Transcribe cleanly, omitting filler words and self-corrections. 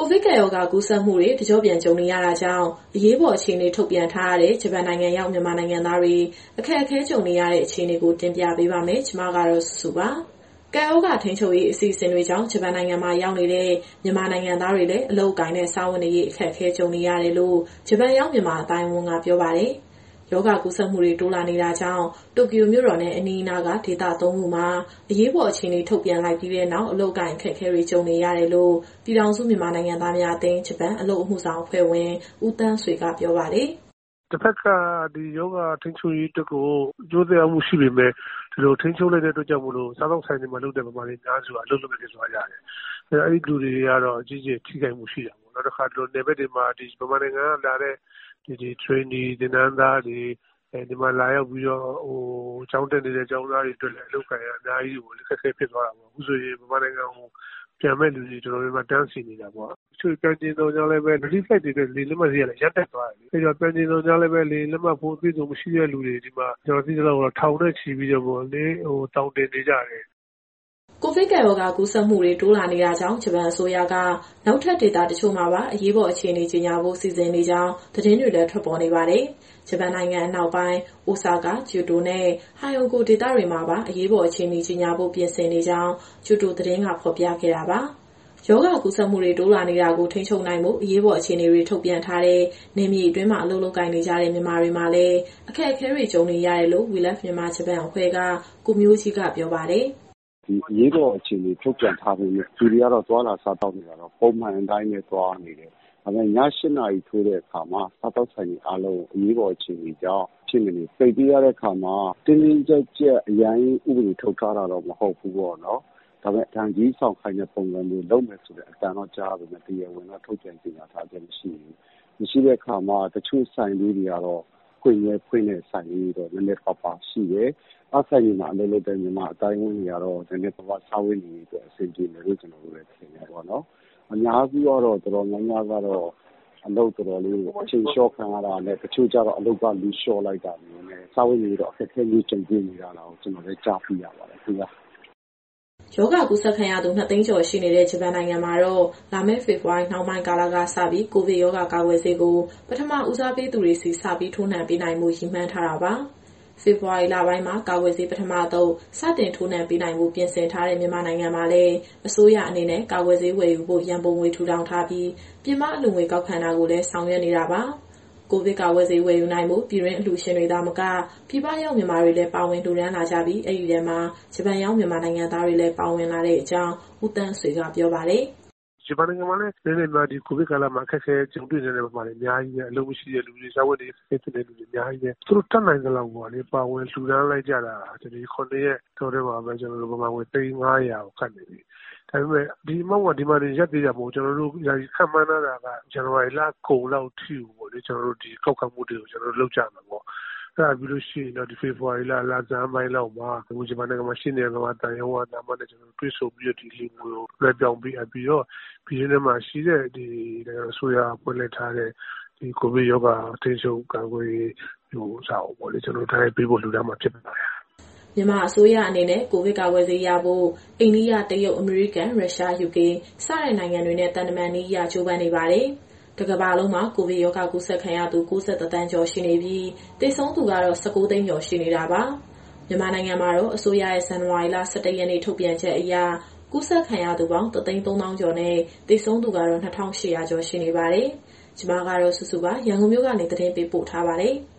ဗစ်ကပ်ရောဂါကူးစက်မှုတွေတကျော့ပြန်ကြုံနေရတာကြောင့်အရေးပေါ်အခြေအနေထုတ်ပြန်ထားရတဲ့ဂျပန်နိုင်ငံရောက်မြန်မာနိုင်ငံသားတွေအခက်အခဲကြုံနေရတဲ့အခြေအနေကိုတင်ပြပေးပါမယ်။ကျွန်မကတော့စုပါ။ကပ်ရောဂါထိန်းချုပ်ရေးအစီအစဉ်တွေကြောင့်ဂျပန်နိုင်ငံမှာရောက်နေတဲ့မြန်မာနိုင်ငံသားတွေလည်းအလုပ်အကိုင်နဲ့စားဝတ်နေရေးအခက်အခဲကြုံနေရတယ်လို့ဂျပန်ရောက်မြန်မာအတိုင်းအဝန်ကပြောပါတယ်။ရောဂါကူးစက်မှုတွေတိုးလာနေတာကြောင့်တိုကျိုမြို့တော်နဲ့အနီးအနားကဒေသ၃ခုမှာအရေးပေါ်အခြေအနေထုတ်ပြန်လိုက်ပြီးတဲ့နောက်အလုပ်အကိုင်အခက်အခဲတွေကြုံနေရတယ်လို့ပြည်ထောင်စုမြန်မာနိုင်ငံသားများအသင်းဂျပန်အလုပ်အမှုဆောင်အဖွဲ့ဝင်ဦးသန်းဆွေကပြောပါတယ်။တစ်ဖက်ကဒီယောဂထိန်းချုပ်ရေးအတွက်ကိုကြိုးစားမှုရှိပေမဲ့ဒီလိုထိန်းချုပ်လိုက်တဲ့အတွက်ကြောင့်မို့လို့စားသောက်ဆိုင်တွေမှာလုပ်တဲ့ပမာဏများစွာအလုပ်လုပ်နေဆိုတာရတယ်။အဲဒီလူတွေကတော့အကြီးကြီးထိခိုက်မှုရှိတာပေါ့။နောက်တစ်ခါဒီလိုနယ်ဘက်တွေမှာဒီဗမာနိုင်ငံကလာတဲ့ဒီ trainee သင်တန်းသားတွေဒီမှာလာရောက်ပြီးတော့ကျောင်းတက်နေတဲ့ကျောင်းသားတွေအတွက်လည်းအလုပ်ကိုင်ရအများကြီးကိုအခက်အခဲဖြစ်သွားတာပေါ့။အခုဆိုရင်ဗမာနိုင်ငံကိုပြန်မဲ့လူတွေတော်တော်များများတန်းစီနေတာပေါ့။တချို့ပြန်ကျင်တော့ကြောင်းလည်းပဲ relief flight တွေနဲ့လေလက်မှတ်ဈေးကလည်းရပ်တက်သွားတယ်။အဲကြောင့်ပြန်ကျင်တော့ကြောင်းလည်းပဲလေလက်မှတ်ဖို့အပြည့်စုံမရှိတဲ့လူတွေဒီမှာကျွန်တော်သိသလောက်တော့ထောင်နဲ့ချီပြီးတော့ပေါ့လေတောင်းတင်နေကြတယ်။ကိုဗစ်ကပ်ရောဂါကူးစက်မှုတွေတိုးလာနေတာကြောင့်ဂျပန်အစိုးရကနောက်ထပ်ဒေသတချို့မှာပါအရေးပေါ်အခြေအနေကြေညာဖို့စီစဉ်နေကြောင်းသတင်းတွေလည်းထွက်ပေါ်နေပါတယ်။ဂျပန်နိုင်ငံအနောက်ပိုင်းအိုဆာကာ၊ကျိုတိုနဲ့ဟိုင်အိုဂိုဒေသတွေမှာပါအရေးပေါ်အခြေအနေကြေညာဖို့ပြင်ဆင်နေကြောင်းကျိုတိုသတင်းကဖော်ပြခဲ့တာပါ။ရောဂါကူးစက်မှုတွေတိုးလာနေတာကိုထိန်းချုပ်နိုင်မှုအရေးပေါ်အခြေအနေတွေထုတ်ပြန်ထားတဲ့နေမြေအတွင်းမှာအလုပ်လုပ်ကိုင်နေကြတဲ့မြန်မာတွေမှာလည်းအခက်အခဲတွေကြုံနေရတယ်လို့ We Love Myanmar ဂျပန်အဖွဲ့ကကိုမျိုးကြီးကပြောပါတယ်။ဒီအရေးပေါ်အခြေအနေထုတ်ပြန်ထားပြီးလူတွေကတော့သွားလာစားတောက်နေတာတော့ပုံမှန်အတိုင်းပဲသွားနေတယ်။ဒါပေမဲ့ည8နာရီထိုးတဲ့အခါမှာစားတောက်ဆိုင်တွေအားလုံးအရေးပေါ်အခြေအနေကြောင့်ဖြစ်နေပိတ်ပေးရတဲ့အခါမှာတင်းတင်းကြပ်ကြပ်အရင်ဥပဒေထုတ်ထားတာတော့မဟုတ်ဘူးပေါ့နော်။ဒါပေမဲ့ဒဏ်ကြီးဆောင်ခိုင်းတဲ့ပုံစံမျိုးလုပ်မယ်ဆိုတဲ့အတန်တော့ကြားပေမဲ့တရားဝင်တော့ထုတ်ပြန်ကြေညာထားခြင်းမရှိဘူး။မရှိတဲ့အခါမှာတချို့ဆိုင်လေးတွေကတော့ဖွင့်တဲ့ဆိုင်လေးတော့နည်းနည်းပါရှိတယ်။အားဆိုင်တွေမှာအလုပ်လုပ်တဲ့မြန်မာအတိုင်းအဝန်တွေကတော့နည်းနည်းပါစားဝတ်နေရေးအတွက်အဆင်ပြေတယ်လို့ကျွန်တော်တို့လည်းထင်တယ်ပေါ့နော်။အများစုကတော့တော်တော်များများကတော့အလုပ်တော်တော်လေးအချိန်လျှော့ခံရတာနဲ့တချို့ကျတော့အလုပ်ကလူလျှော့လိုက်တာမျိုးနဲ့စားဝတ်နေရေးတော့အခက်အခဲမျိုးကြုံတွေ့နေတာတော့ကျွန်တော်လည်းကြားသိရပါတယ်ခင်ဗျာ။ရောဂါကူးစက်ခံရသူ2သိန်းကျော်ရှိနေတဲ့ဂျပန်နိုင်ငံမှာတော့လာမယ့်ဖေဖော်ဝါရီနှောင်းပိုင်းကာလကစပြီးကိုဗစ်ရောဂါကာကွယ်ဆေးကိုပထမဦးစားပေးသူတွေစီစပြီးထိုးနှံပေးနိုင်မှုရည်မှန်းထားတာပါ။ဖေဖော်ဝါရီလပိုင်းမှာကာကွယ်ဆေးပထမဆုံးစတင်ထိုးနှံပေးနိုင်မှုပြင်ဆင်ထားတဲ့မြန်မာနိုင်ငံမှာလည်းအစိုးရအနေနဲ့ကာကွယ်ဆေးဝယ်ယူဖို့ရန်ပုံငွေထူထောင်ထားပြီးပြင်ပအလှူငွေကောက်ခံတာကိုလည်းဆောင်ရွက်နေတာပါ။ကိုဗစ်ကာကွယ်ဆေးဝယ်ယူနိုင်မှုပြည်တွင်းအလှူရှင်တွေသာမကပြည်ပရောက်မြန်မာတွေလည်းပါဝင်လှူဒါန်းလာကြပြီးအဲဒီထဲမှာဂျပန်ရောက်မြန်မာနိုင်ငံသားတွေလည်းပါဝင်လာတဲ့အကြောင်းဦးသန်းဆွေကပြောပါတယ်။ဂျပန်နိုင်ငံမှာလည်းနည်းနည်းမှဒီကိုဗစ်ကာလမှာအခက်အခဲကြုံတွေ့နေတဲ့ပုံမှာလည်းအများကြီးပဲအလုပ်မရှိတဲ့လူတွေစားဝတ်နေရေးဖြစ်တဲ့လူတွေအများကြီးပဲသူတို့တတ်နိုင်ကြလောက်ပေါ့လေပါဝင်လှူဒါန်းလိုက်ကြတာဒီ9ရက်တော်တဲ့မှာပဲကျွန်တော်တို့ဗမာငွေ3,500ကိုခတ်နေပြီ။ဒါပေမဲ့ဒီမောက်ကဒီမှာရက်သေးတာမဟုတ်ကျွန်တော်တို့ခန့်မှန်းထားတာကဇန်နဝါရီလကုန်လောက်ထိပေါ့လေကျွန်တော်တို့ဒီကောက်ခံမှုတွေကိုကျွန်တော်တို့လုပ်ကြမှာပေါ့။အဲ့ဒါပြီးလို့ရှိရင်တော့ဒီဖေဖော်ဝါရီလဆန်းပိုင်းလောက်မှာဂျပန်နိုင်ငံမှာရှိနေတဲ့ဗမာတန်ရုံးကနာမနဲ့ကျွန်တော်တို့တွေ့ဆုံပြီးတော့ဒီလူမျိုးလွှဲပြောင်းပြီးပြီးတော့ပြည်တွင်းမှာရှိတဲ့ဒီအစိုးရဖွဲ့လက်ထားတဲ့ဒီကိုဗစ်ရောဂါထိန်းချုပ်ကာကွယ်ရေးစာအုပ်ပေါ့လေကျွန်တော်တိုင်းပေးဖို့လူတန်းမှာဖြစ်ပါတယ်မြန်မာအစိုးရအနေနဲ့ကိုဗစ်ကာကွယ်ဆေးရဖို့အိန္ဒိယ၊တရုတ်၊အမေရိကန်၊ရုရှား၊ယူကေစတဲ့နိုင်ငံတွေနဲ့တန်တမာနည်းအရကြိုးပမ်းနေပါတယ်။တကမ္ဘာလုံးမှာကိုဗစ်ရောဂါကူးစက်ခံရသူ93သန်းကျော်ရှိနေပြီးသေဆုံးသူကတော့19သိန်းကျော်ရှိနေတာပါ။မြန်မာနိုင်ငံမှာတော့အစိုးရရဲ့ဇန်နဝါရီလ17ရက်နေ့ထုတ်ပြန်ချက်အရကူးစက်ခံရသူပေါင်း3,300,000ကျော်နဲ့သေဆုံးသူကတော့2,800ကျော်ရှိနေပါတယ်။ကျွန်မကတော့စုစုပါရန်ကုန်မြို့ကနေသတင်းပေးပို့ထားပါတယ်။